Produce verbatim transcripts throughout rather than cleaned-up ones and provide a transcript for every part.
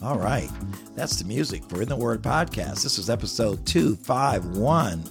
All right. That's the music for In the Word Podcast. This is episode two fifty-one.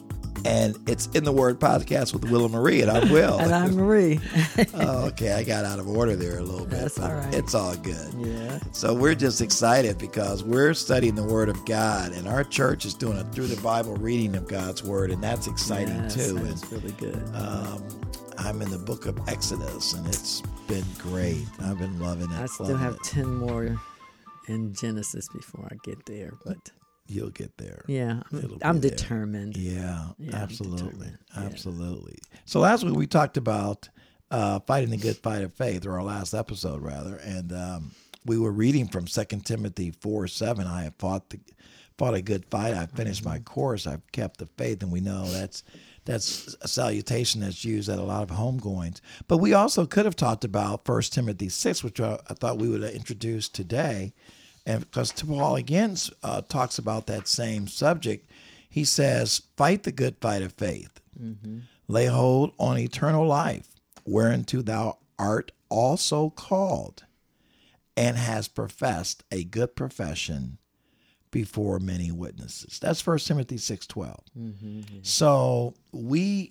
And it's In the Word Podcast with Will and Marie, and I'm Will. And I'm Marie. Oh, okay. I got out of order there a little bit. That's all right. It's all good. Yeah. So we're just excited because we're studying the Word of God, and our church is doing a through the Bible reading of God's Word, and that's exciting yes, too. That's and, really good. Um, I'm in the book of Exodus, and it's been great. I've been loving it. I still loving have it. ten more in Genesis before I get there, but You'll get there. yeah, I'm, It'll be I'm there. determined. Yeah, Yeah, I'm absolutely. determined. Yeah. Absolutely. So last week we talked about uh, fighting the good fight of faith, or our last episode rather, and um, we were reading from Second Timothy four seven. I have fought the, fought a good fight. I've finished my course. I've kept the faith, and we know that's that's a salutation that's used at a lot of homegoings. But we also could have talked about First Timothy six, which I, I thought we would introduce today. And because Paul again uh, talks about that same subject, he says, fight the good fight of faith. Mm-hmm. Lay hold on eternal life, whereunto thou art also called, and has professed a good profession before many witnesses. That's First Timothy six twelve. Mm-hmm, yeah. So we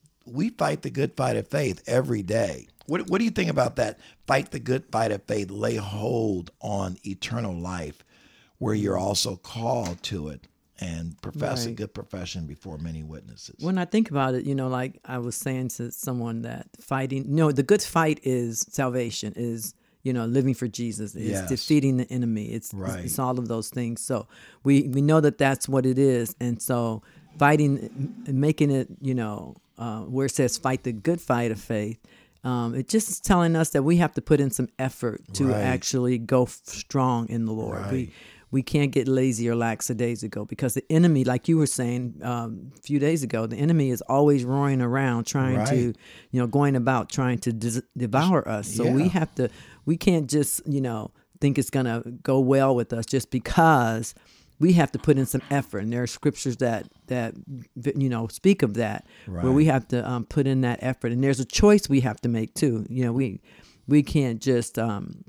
we fight the good fight of faith every day. What, what do you think about that? Fight the good fight of faith, lay hold on eternal life, where you're also called to it, and profess Right. a good profession before many witnesses. When I think about it, you know, like I was saying to someone that fighting, no, the good fight is salvation, is, you know, living for Jesus, is Yes. defeating the enemy. It's, Right. it's all of those things. So we, we know that that's what it is. And so fighting, making it, you know, uh, where it says fight the good fight of faith, Um, it just is telling us that we have to put in some effort to Right. actually go f- strong in the Lord. Right. We we can't get lazy or lackadaisical, because the enemy, like you were saying um, a few days ago, the enemy is always roaring around trying Right. to, you know, going about trying to dis- devour us. So Yeah. we have to, we can't just, you know, think it's going to go well with us just because. We have to put in some effort, and there are scriptures that that you know speak of that, Right. where we have to um, put in that effort, and there's a choice we have to make too. You know, we we can't just um,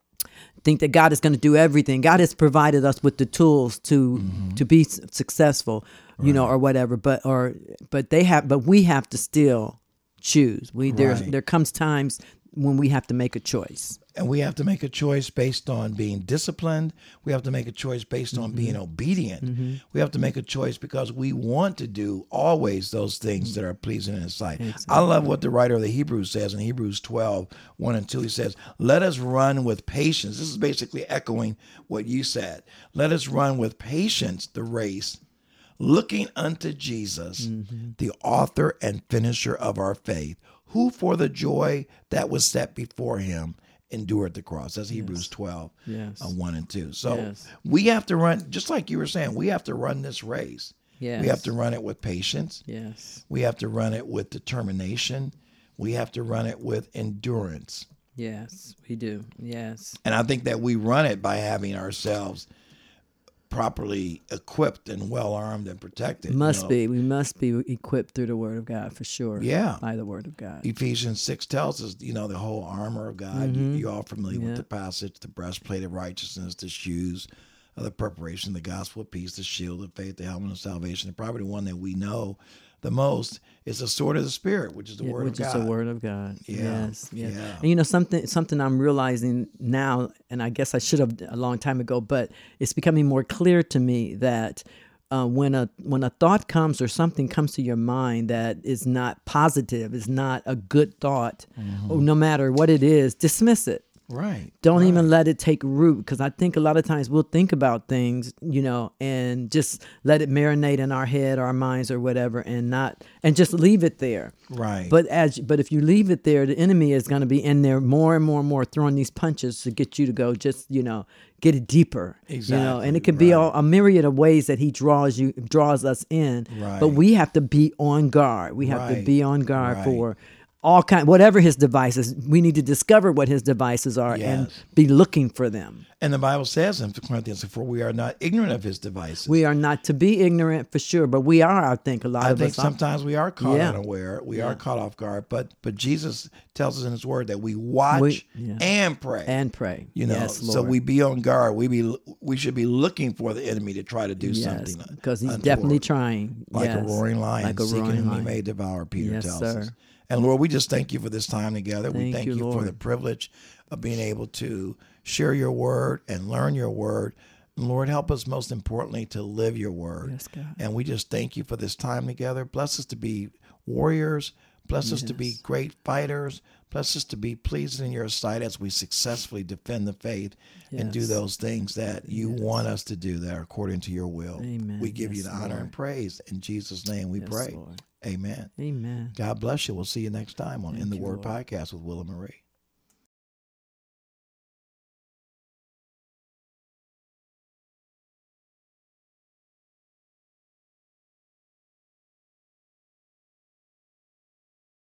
think that God is going to do everything. God has provided us with the tools to Mm-hmm. to be s- successful, you know, or whatever. But or but they have, but we have to still choose. We there Right. there comes times when we have to make a choice. And we have to make a choice based on being disciplined. We have to make a choice based on being obedient. Mm-hmm. We have to make a choice because we want to do always those things that are pleasing in His sight. Exactly. I love what the writer of the Hebrews says in Hebrews twelve, one and two. He says, let us run with patience. This is basically echoing what you said. Let us run with patience the race, looking unto Jesus, Mm-hmm. the author and finisher of our faith, who for the joy that was set before Him endured the cross. That's Hebrews twelve, Yes. uh, one and two. So Yes. we have to run, just like you were saying, we have to run this race. Yes. We have to run it with patience. Yes. We have to run it with determination. We have to run it with endurance. Yes, we do. Yes. And I think that we run it by having ourselves properly equipped and well armed and protected. you Must know. be. We must be equipped through the Word of God for sure. Yeah. By the Word of God. Ephesians six tells us, you know, the whole armor of God. You, you're all familiar Yeah. with the passage, the breastplate of righteousness, the shoes of the preparation, the gospel of peace, the shield of faith, the helmet of salvation. And probably the one that we know the most is the sword of the Spirit, which is the Yeah, word which of is God. the Word of God. Yeah. Yes. Yeah. Yeah. And you know something something I'm realizing now, and I guess I should have a long time ago, but it's becoming more clear to me that uh, when a when a thought comes or something comes to your mind that is not positive, is not a good thought, or no matter what it is, dismiss it. Right. Don't right. even let it take root, because I think a lot of times we'll think about things, you know, and just let it marinate in our head, our minds, or whatever, and not and just leave it there. Right. But as but if you leave it there, the enemy is going to be in there more and more and more, throwing these punches to get you to go, just you know, get it deeper. You know, Exactly, and it could be a, right. a myriad of ways that he draws you, draws us in. Right. But we have to be on guard. We have to Right, be on guard right. for all kind, whatever his devices. We need to discover what his devices are and Yes. be looking for them. And the Bible says in Corinthians four, we are not ignorant of his devices. We are not to be ignorant for sure, but we are, I think, a lot I of think us. sometimes we are caught Yeah. unaware. We Yeah. are caught off guard. But but Jesus tells us in his word that we watch We- yeah. and pray. And pray. you know, yes, so Lord. we be on guard. We be we should be looking for the enemy to try to do Yes, something because he's untoward. definitely trying. like Yes. a roaring lion, Like a seeking roaring whom he lion. may devour, Peter Yes, tells sir. us. And Lord, we just thank you for this time together. we Thank thank you, you, for Lord. the privilege of being able to share your word and learn your word. And Lord, help us most importantly to live your word. Yes, God. And we just thank you for this time together. Bless us to be warriors. Bless us to be Yes. great fighters. Bless us to be pleasing in your sight as we successfully defend the faith and do Yes. those things that you want us to do that are according to your will. Amen. We give you Yes, the honor Lord. and praise. In Jesus' name we Yes, pray. Lord. Amen. Amen. God bless you. We'll see you next time on In the you, Word Lord. Podcast with Will and Marie.